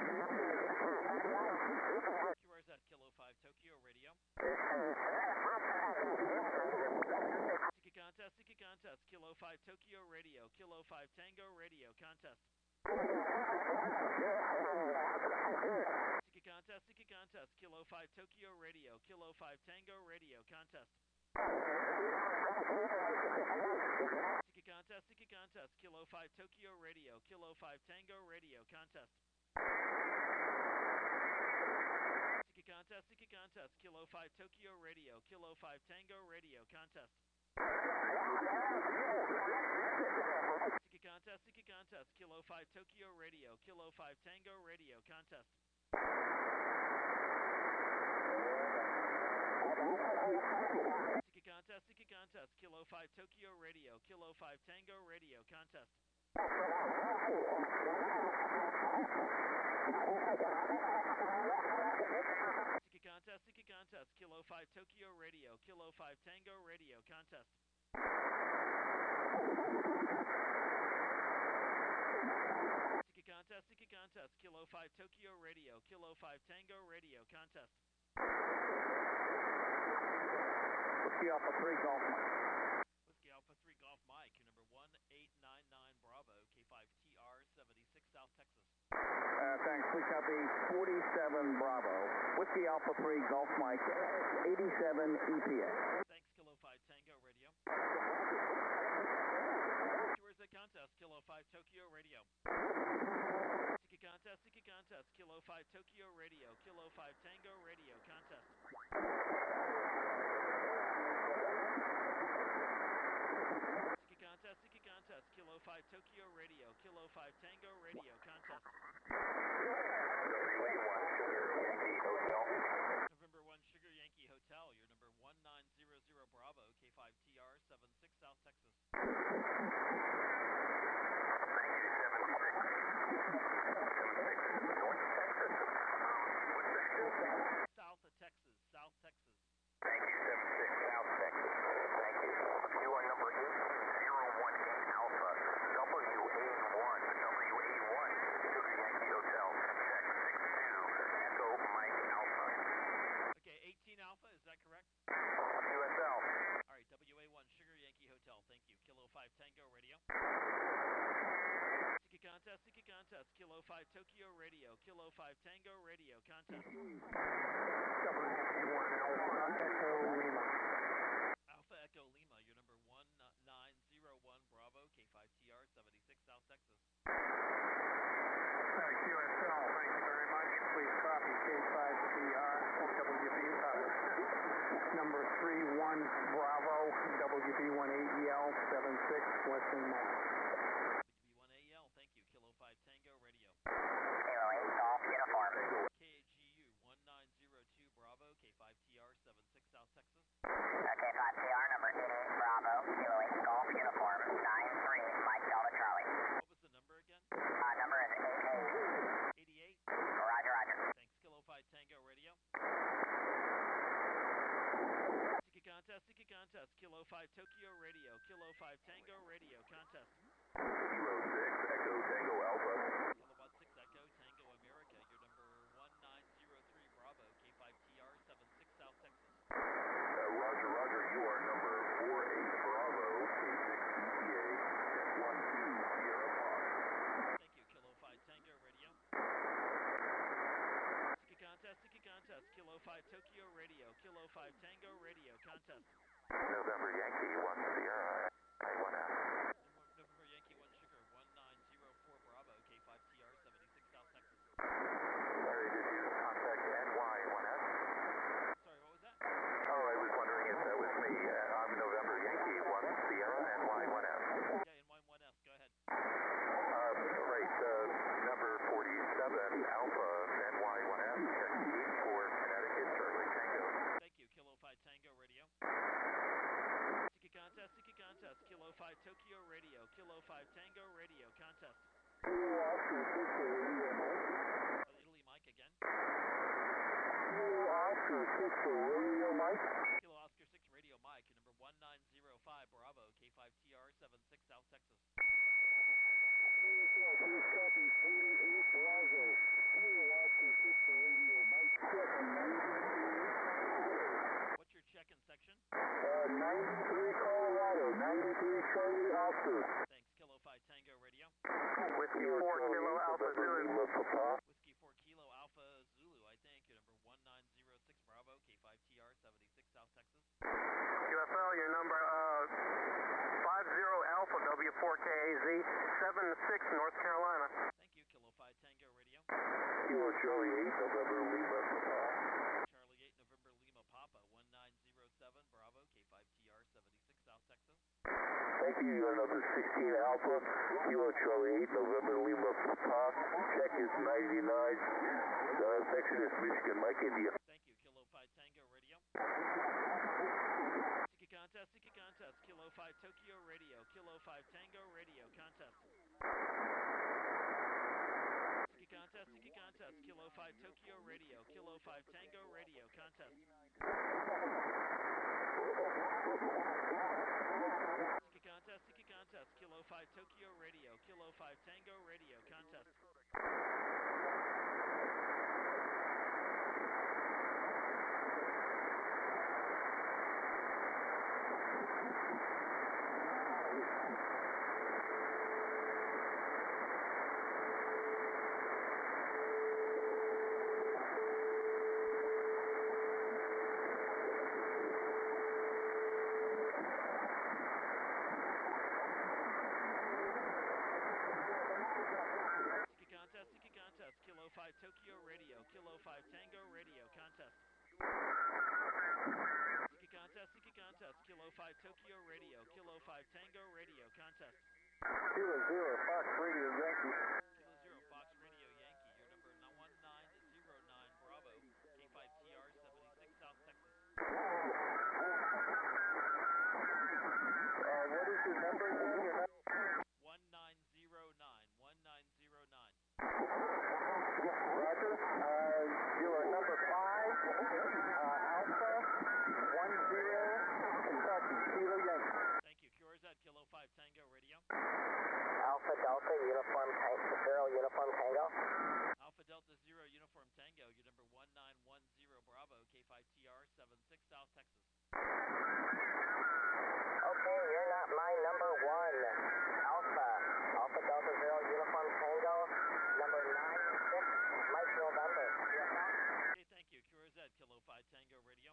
Q R Z, Kilo five Tokyo Radio. Tiki contest, Tiki contest, Kilo five Tokyo Radio, Kilo five Tango Radio, contest. Tiki contest, Tiki contest, Kilo five Tokyo Radio, Kilo five Tango Radio, contest. Tiki contest, Tiki contest, Kilo five Tokyo Radio, Kilo five Tango Radio, contest. Sticky contest, sticky contest, Kilo five Tokyo Radio, Kilo five Tango Radio, contest. Sticky contest, sticky contest, Kilo five Tokyo Radio, Kilo five Tango Radio, contest. Sticky contest, sticky contest, Kilo five Tokyo Radio, Kilo five Tango Radio, contest. Sticky contest, sticky contest, Kilo five Tokyo Radio, Kilo five Tango Radio, contest. Sticky contest, sticky contest, Kilo five Tokyo Radio, Kilo five Tango Radio, contest. Whiskey Alpha three Golf Mike. Whiskey Alpha three Golf Mike, your number one eight nine nine Bravo, K five T R seventy-six, South Texas. Uh, thanks, we copy forty-seven Bravo. Whiskey Alpha three Golf Mike, eighty-seven E P A. Thanks, Kilo five Tango Radio. Where's the contest? Kilo five Tokyo Radio. Sticky contest, sticky contest, Kilo five Tokyo Radio, Kilo five Tango Radio, contest. Sticky contest, sticky contest, Kilo five Tokyo Radio, Kilo five Tango Radio, contest. November one Sugar Yankee Hotel, your number one nine zero zero Bravo, K five T R seventy-six, South Texas. South of Texas, South Texas. Thank you, seven six, South Texas. Thank you. You are number eight zero one eight Alpha, W A one, W A one, Sugar Yankee Hotel, check six two, Echo Mike Alpha. Okay, eighteen Alpha, is that correct? U S L. All right, W A one Sugar Yankee Hotel, thank you. Kilo five Tango Radio. Sticky contest, sticky contest, Kilo five Tokyo Radio, Kilo five Tango Radio, contest. Alpha Echo Lima, your number one nine zero one Bravo, K five T R seventy-six, South Texas. Uh, Q S L, thank you very much. Please copy K five T R, W B, uh, number three one Bravo, W B one eight E L, seven six, Western Mass. W B one A L, thank you. Kilo five Tango Radio. Kilo eight Golf Uniform. K G U one nine zero two Bravo, K five T R seventy-six, South Texas. K five T R number eighty-eight Bravo, Kilo eight Golf Uniform, nine three Mike Delta Charlie. What was the number again? Uh, number is eighty-eight. eighty-eight. Roger, roger. Thanks, Kilo five Tango Radio. Sticky contest, sticky contest, Kilo five Tokyo Radio, Kilo five Tango Radio, contest. Kilo six Echo Tango Alpha. Kilowatt six Echo Tango America, your number one nine zero three Bravo, K five T R seventy-six, South Texas. Uh, roger, roger. You are number four eight Bravo, K six E T A, one two Sierra Fox. Thank you, Kilo five Tango Radio. Sticky contest, sticky contest, Kilo five Tokyo Radio, Kilo five Tango Radio, contest. November Yankee one Sierra, I one F. November Yankee one Sugar, one nine zero four Bravo, K five T R seventy-six, South Texas. Sorry, did you contact N Y one F? Sorry, what was that? Oh, I was wondering if that was me. Uh, I'm November Yankee one Sierra, N Y one F. Yeah, N Y one F, go ahead. Uh, right, uh, number forty-seven Alpha, N Y one F, check eight for Connecticut, Charlie Tango. Thank you, Kilo five Tango Radio. Sticky contest, sticky contest, Kilo five Tokyo Radio, Kilo five Tango Radio, contest. Oh, Italy Mike again. Kilo Oscar six Radio Mike. Kilo Oscar six Radio Mike, your number one nine zero five Bravo, K five T R seventy-six, South Texas. Please copy forty-eight Bravo. Kilo Oscar six Radio Mike. What's your check-in section? Uh, ninety-three Colorado, ninety-three Charlie Oscar. Thanks, Kilo five Tango Radio. Whiskey four Kilo Alpha Zulu. Whiskey four Kilo Alpha Zulu, I think, your number one nine zero six Bravo, K five T R seventy-six, South Texas. U S L, your number uh, five zero Alpha W four K A Z, seven six North Carolina. Thank you, Kilo five Tango Radio. Kilo Charlie eight, November Lima Papa. Charlie eight, November Lima Papa, one nine zero seven, Bravo, K five T R seventy-six, South Texas. Thank you, you're number sixteen Alpha, Kilo Charlie eight, November Lima Papa. Check is ninety-nine, uh, Exodus, Michigan, Mike India. Thank you, Kilo five Tango Radio. Siki contest, Siki contest, Kilo five Tokyo Radio, Kilo five Tango Radio, contest. Siki contest, Siki contest, Kilo five Tokyo Radio, Kilo five Tango Radio, contest. Siki contest, Siki contest, Kilo five Tokyo Radio, Kilo five Tango Radio, contest. Kilo five Tokyo Radio, Kilo five Tango Radio, contest. Siki contest, Siki contest, Kilo five Tokyo Radio, Kilo five Tango Radio, contest. Kilo Zero Fox Radio Yankee. Kilo Zero Fox Radio Yankee, your number one nine zero nine Bravo, K five T R seventy-six, South Texas. Uh, what is your number? one nine zero nine, one nine zero nine. Roger. Uh, you are number five, uh, Alpha, one zero, Kentucky, Kilo Yankee. Thank you. Q R Z, Kilo five Tango Radio. Alpha Delta Uniform Tango, Zero Uniform Tango. Alpha Delta Zero Uniform Tango, your number one nine one zero Bravo, K five T R seventy-six, South Texas. Okay, you're not my number one. Alpha, Alpha Delta Zero Uniform Tango, number nine six, Mike November. Okay, thank you. Q R Z, Kilo five Tango Radio.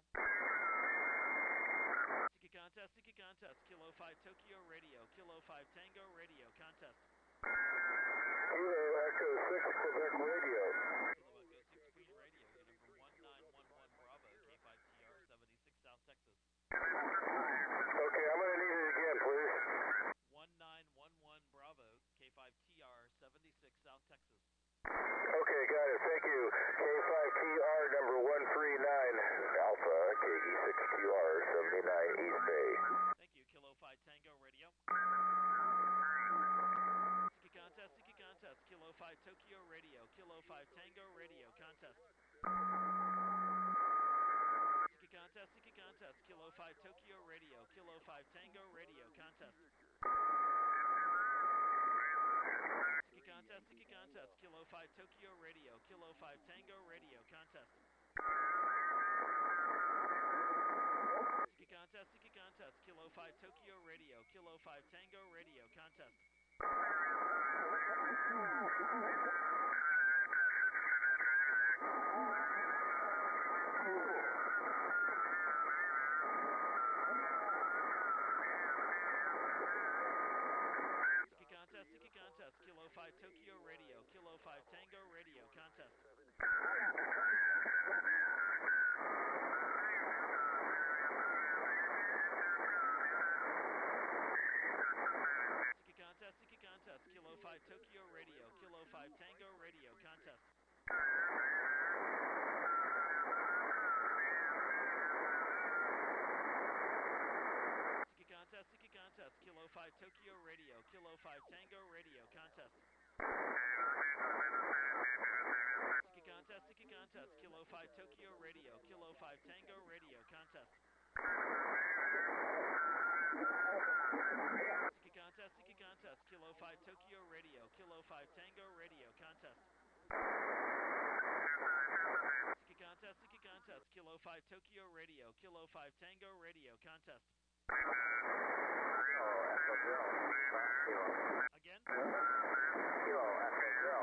Siki contest, Siki contest, Kilo five Tokyo Radio, Kilo five Tango Radio, contest. Kilo Echo six, Quebec Radio. Kilo Echo six, Queen Radio, your number one nine one one Bravo, K five T R seventy-six, South Texas. Okay, I'm going to need it again, please. one nine one one Bravo, K five T R seventy-six, South Texas. Okay, got it. Thank you. K five T R number one three nine Alpha, K E six Q R seventy-nine East Bay. Thank you. Kilo five Tango Radio. Siki contest, Siki contest, Kilo five Tokyo Radio, Kilo five Tango Radio, contest. Siki contest, Siki contest, Kilo five Tokyo Radio, Kilo five Tango Radio, contest. Siki contest, Siki contest, Kilo five Tokyo Radio, Kilo five Tango Radio, contest. Siki contest, Siki contest, Kilo five Tokyo Radio, Kilo five Tango Radio, contest. Siki contest, Siki contest, Kilo five Tokyo Radio, Kilo five Tango Radio, contest. Siki contest, Siki contest, Kilo five Tokyo Radio, Kilo five Tango Radio, contest. Siki contest, Siki contest, Kilo five Tokyo Radio, Kilo five Tango Radio, contest. Siki contest, Siki contest, Kilo five Tokyo Radio, Kilo five Tango Radio, contest. Siki contest, Siki contest, Kilo five Tokyo Radio, Kilo five Tango Radio, contest. Siki contest, Siki contest, Kilo five Tokyo Radio, Kilo five Tango Radio, contest. Again? Kilo Echo Zero.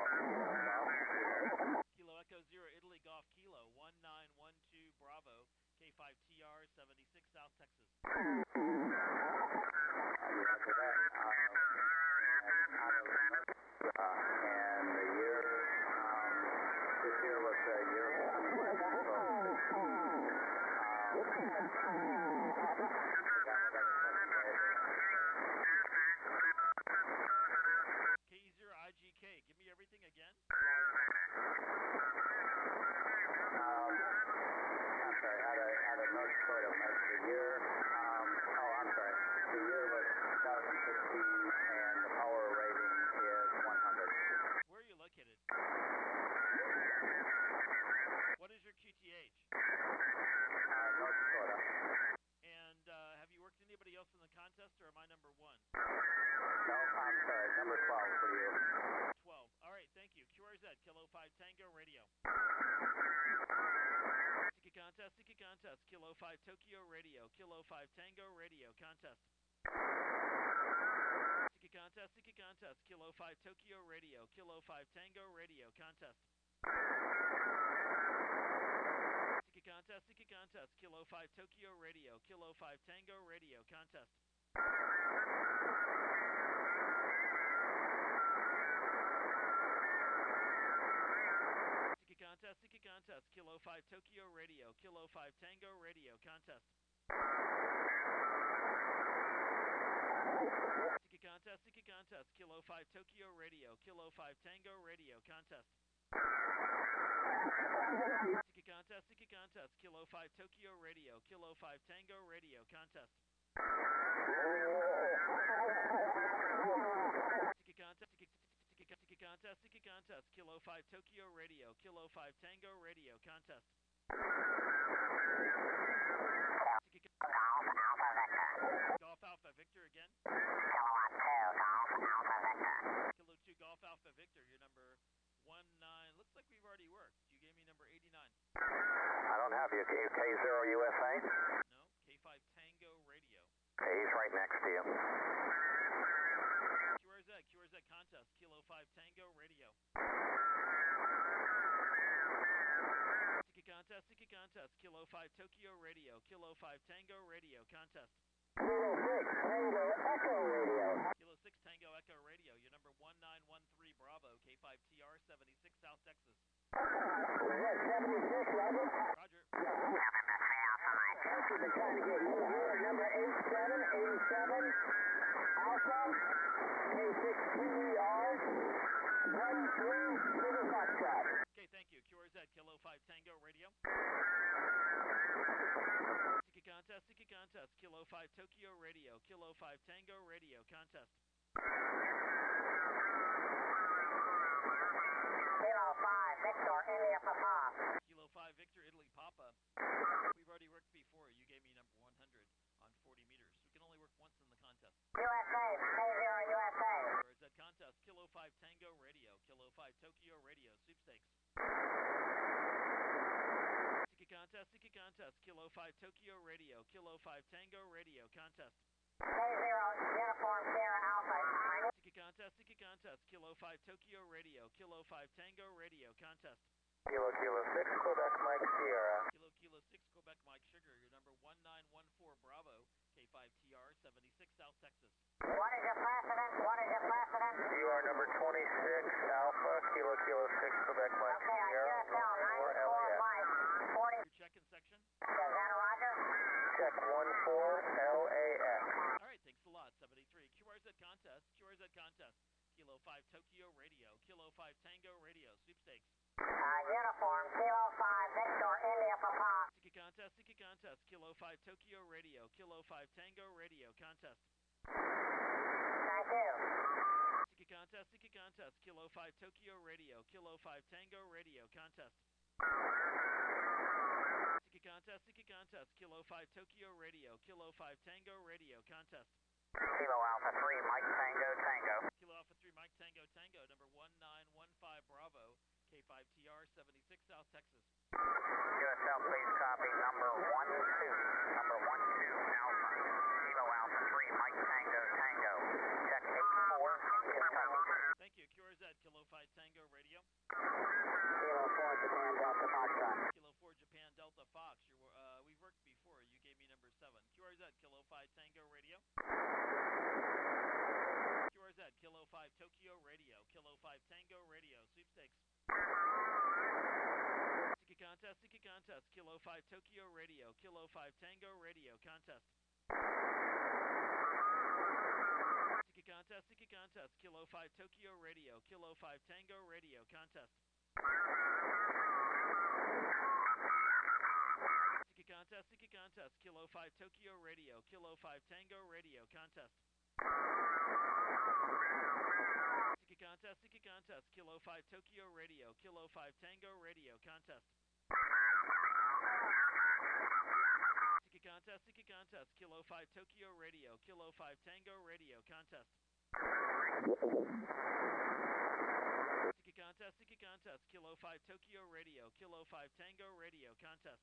Kilo Echo Zero, Italy Golf Kilo, one nine one two Bravo, K five T R seventy-six, South Texas. After that, uh, and the year, um, this K zero I G K, give me everything again. Um, I'm sorry, out of, out of North Dakota, Mike. The year, um, oh, I'm sorry. The year was two thousand sixteen, and the power rating is one hundred. Where are you located? What is your Q T H? Uh, North Dakota. And uh, have you worked anybody else in the contest, or am I number one? No, I'm sorry, number twelve for you. twelve. All right, thank you. Q R Z, Kilo five Tango Radio. Sticky contest, sticky contest, Kilo five Tokyo Radio, Kilo five Tango Radio, contest. Sticky contest, sticky contest, Kilo five Tokyo Radio, Kilo five Tango Radio, contest. Sticky contest, sticky contest, Kilo five Tokyo Radio, Kilo five Tango Radio, contest. Sticky contest, sticky contest, Kilo five Tokyo Radio, Kilo five Tango Radio, contest. Sticky contest, sticky contest, Kilo five Tokyo Radio, Kilo five Tango Radio, contest. Sticky contest, sticky contest, Kilo five Tokyo Radio, Kilo five Tango Radio, contest. Sticky contest, sticky, sticky, sticky contest, sticky contest, Kilo five Tokyo Radio, Kilo five Tango Radio, contest. Sticky, Golf Alpha Victor again. Kilo two Golf Alpha Victor, you're number one nine. Looks like we've already worked. You gave me number eighty-nine. I don't have you. K zero U S A? No, K five Tango Radio. Okay, he's right next to you. Q R Z, Q R Z contest, Kilo five Tango Radio. Sticky contest, sticky contest, Kilo five Tokyo Radio, Kilo five Tango Radio, contest. Kilo six Tango Echo Radio. Kilo six Tango Echo Radio, you're number one nine one three Bravo, K five T R seventy-six South Texas. Yes, seventy-six, Roger. Roger. Thank you for trying to get you here. Number eight seven eight seven Alpha K six T E R one three Sugar Foxtrot. Okay, thank you. Q R Z, Kilo five Tango Radio. Sticky contest, sticky contest, Kilo five Tokyo Radio, Kilo five Tango Radio, contest. Kilo five Victor India Papa. Kilo five Victor Italy Papa. We've already worked before. You gave me number one hundred on forty meters. We can only work once in the contest. U S A, K zero U S A. Q R Z contest, Kilo five Tango Radio, Kilo five Tokyo Radio, sweepstakes. Sticky contest, sticky contest, Kilo five Tokyo Radio, Kilo five Tango Radio, contest. K zero Uniform Sierra Alpha. Sticky contest, sticky contest, Kilo five Tokyo Radio, Kilo five Tango Radio, contest. Kilo Kilo six Quebec Mike Sierra. Kilo Kilo six Quebec Mike Sugar, your number one nine one four Bravo, K five T R seventy-six South Texas. What is your precedent? What is your precedent? You are number twenty-six Alpha Kilo Kilo six Quebec Mike Okay, on U S L ninety-four Mike forty. Your check-in section. Is that a Roger? Check one four L A X. All right, thanks a lot. seventy-three Q R Z contest, Q R Z contest, Kilo five Tokyo Radio, Kilo five Tango Radio, sweepstakes. Uh, uniform Kilo five Victor India Papa. Sticky contest, sticky contest, Kilo five Tokyo Radio, Kilo five Tango Radio, contest. Thank you. Sticky contest, sticky contest, Kilo five Tokyo Radio, Kilo five Tango Radio, contest. Sticky contest, sticky contest, Kilo five Tokyo Radio, Kilo five Tango Radio, contest. Kilo Alpha three Mike Tango Tango. Kilo Alpha three Mike Tango Tango, number one nine one five Bravo, K five T R seventy-six South Texas. U S L please copy number one two. Number one two Alpha. Kilo Alpha three Mike Tango Tango. Check eight four Kentucky. Thank you. Q R Z, Kilo five Tango Radio. Kilo four Japan Delta Foxtrot. Kilo four Japan Delta Fox. You're, uh, we've worked before. You gave me number seven. Q R Z, Kilo five Tango Radio. Q R Z, Kilo five Tokyo Radio, Kilo five Tango Radio, sweepstakes. Sticky contest, contest, Tiki contest, Kilo five Tokyo Radio, Kilo five Tango Radio, contest. Tiki contest, Tiki contest, Kilo five Tokyo Radio, Kilo five Tango Radio, contest. Tiki contest, Tiki contest, Kilo five Tokyo Radio, Kilo five Tango Radio, contest. Tiki contest, Tiki contest, Kilo five Tokyo Radio, Kilo five Tango Radio, contest. Tiki contest, Tiki contest, Kilo five Tokyo Radio, Kilo five Tango Radio, contest. Tiki contest, Tiki contest, Kilo five Tokyo Radio, Kilo five Tango Radio, contest.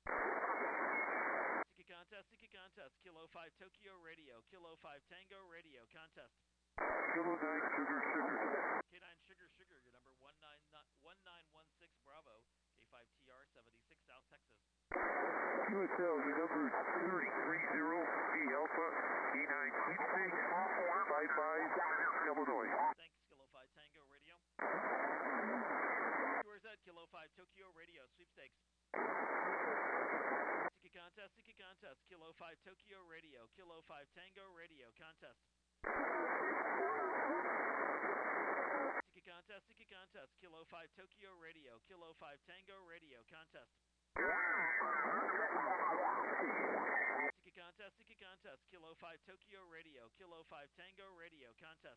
Tiki contest, Tiki contest, Kilo five Tokyo Radio, Kilo five Tango Radio, contest. Kilo nine Sugar Sugar. K nine Sugar Sugar, your number one nine one six Bravo, K five T R seventy-six South Texas. U S L, your number three three zero G Alpha, K nine six six five five, Illinois. Thanks, Kilo five Tango Radio. Q R Z, Kilo five Tokyo Radio, sweepstakes. Tiki contest, Tiki contest, Kilo five Tokyo Radio, Kilo five Tango Radio, contest. Tiki contest, Tiki contest, Kilo five Tokyo Radio, Kilo five Tango Radio, contest. Tiki contest, Tiki contest, Kilo five Tokyo Radio, Kilo five Tango Radio, contest.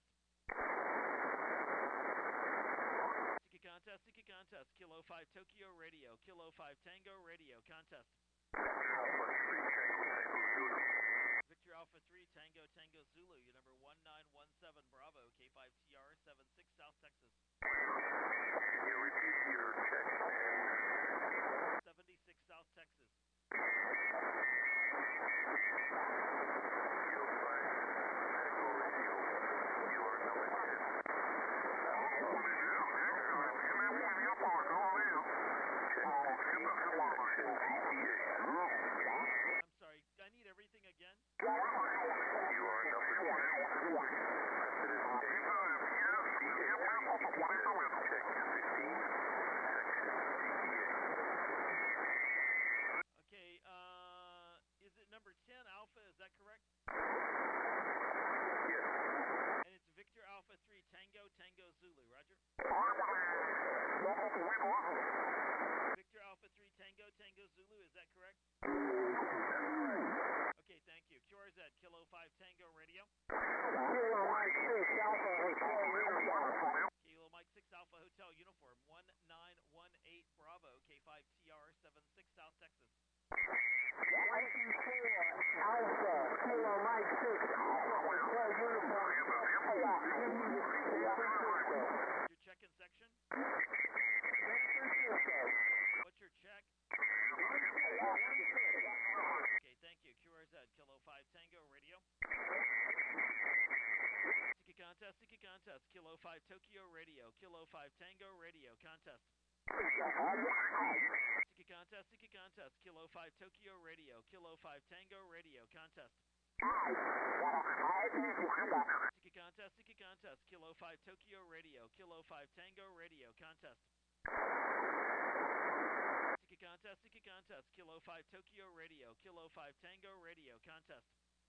Tiki contest, Tiki contest, Kilo five Tokyo Radio, Kilo five Tango Radio, contest. Victor Alpha three Tango Tango Zulu, your number one nine one seven Bravo, K five T R seventy-six South Texas. Can you repeat your check and... seventy-six South Texas. Kilo five Tango Radio, you are number ten. I'm sorry, I need everything again. You are number ten. It is check fifteen, section G T A. Okay, uh, is it number ten Alpha, is that correct? Yes. And it's Victor Alpha three Tango Tango Zulu, roger? Victor Alpha three Tango Tango Zulu, is that correct? Okay, thank you. Q R Z, Kilo five Tango Radio. Kilo Mike six Alpha Hotel Uniform, one nine one eight Bravo, K five T R seventy-six South Texas. Alpha, Kilo Mike six, Alpha Hotel Uniform. Your check-in section? What's your check? Okay, thank you. Q R Z, Kilo five Tango Radio. Tiki contest, Tiki contest, Kilo five Tokyo Radio, Kilo five Tango Radio, contest. Tiki contest, Tiki contest, Kilo five Tokyo Radio, Kilo five Tango Radio, contest. Tiki contest, Tiki contest, Kilo five Tokyo Radio, Kilo five Tango Radio, contest. Tiki contest, Tiki contest, Kilo five Tokyo Radio, Kilo five Tango Radio, contest.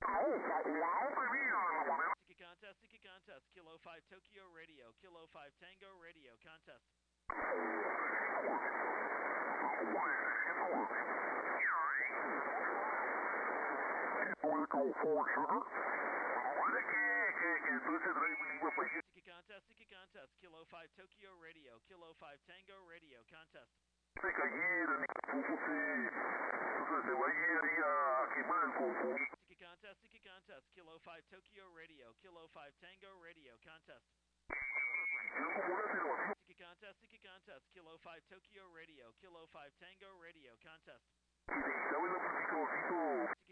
Tiki contest, Tiki contest, Kilo five Tokyo Radio, Kilo five Tango Radio, contest. Tiki contest, Tiki contest, Kilo five Tokyo Radio, Kilo five Tango Radio, contest. Se cayeron, se va a ir a quemar el conjunto. Tiki contest, Tiki contest, Kilo five Tokyo Radio, Kilo five Tango Radio, contest. Tiki contest, Tiki contest, Kilo five Tokyo Radio, Kilo five Tango Radio, contest. ¿Sabes lo que